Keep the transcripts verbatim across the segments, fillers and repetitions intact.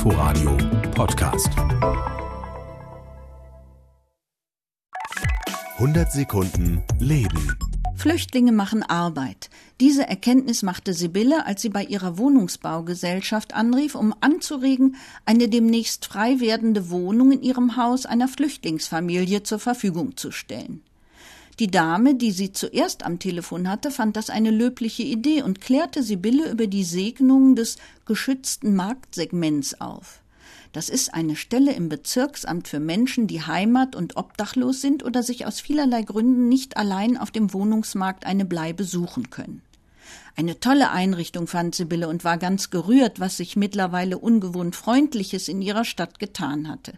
Inforadio Podcast. hundert Sekunden Leben. Flüchtlinge machen Arbeit. Diese Erkenntnis machte Sibylle, als sie bei ihrer Wohnungsbaugesellschaft anrief, um anzuregen, eine demnächst frei werdende Wohnung in ihrem Haus einer Flüchtlingsfamilie zur Verfügung zu stellen. Die Dame, die sie zuerst am Telefon hatte, fand das eine löbliche Idee und klärte Sibylle über die Segnungen des geschützten Marktsegments auf. Das ist eine Stelle im Bezirksamt für Menschen, die heimat- und obdachlos sind oder sich aus vielerlei Gründen nicht allein auf dem Wohnungsmarkt eine Bleibe suchen können. Eine tolle Einrichtung fand Sibylle und war ganz gerührt, was sich mittlerweile ungewohnt Freundliches in ihrer Stadt getan hatte.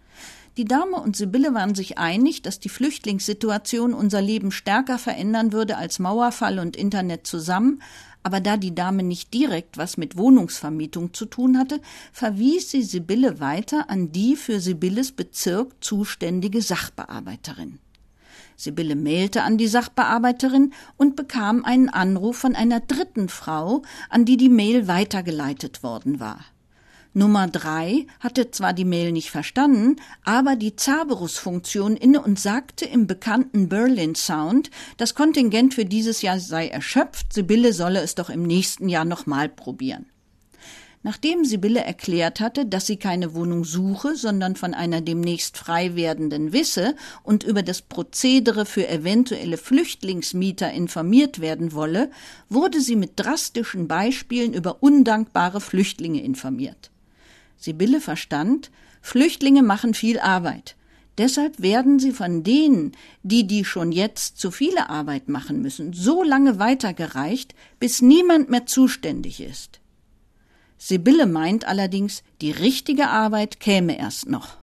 Die Dame und Sibylle waren sich einig, dass die Flüchtlingssituation unser Leben stärker verändern würde als Mauerfall und Internet zusammen, aber da die Dame nicht direkt was mit Wohnungsvermietung zu tun hatte, verwies sie Sibylle weiter an die für Sibylles Bezirk zuständige Sachbearbeiterin. Sibylle mailte an die Sachbearbeiterin und bekam einen Anruf von einer dritten Frau, an die die Mail weitergeleitet worden war. Nummer drei hatte zwar die Mail nicht verstanden, aber die Cerberus-Funktion inne und sagte im bekannten Berlin Sound, das Kontingent für dieses Jahr sei erschöpft, Sibylle solle es doch im nächsten Jahr nochmal probieren. Nachdem Sibylle erklärt hatte, dass sie keine Wohnung suche, sondern von einer demnächst frei werdenden wisse und über das Prozedere für eventuelle Flüchtlingsmieter informiert werden wolle, wurde sie mit drastischen Beispielen über undankbare Flüchtlinge informiert. Sibylle verstand, Flüchtlinge machen viel Arbeit. Deshalb werden sie von denen, die die schon jetzt zu viele Arbeit machen müssen, so lange weitergereicht, bis niemand mehr zuständig ist. Sibylle meint allerdings, die richtige Arbeit käme erst noch.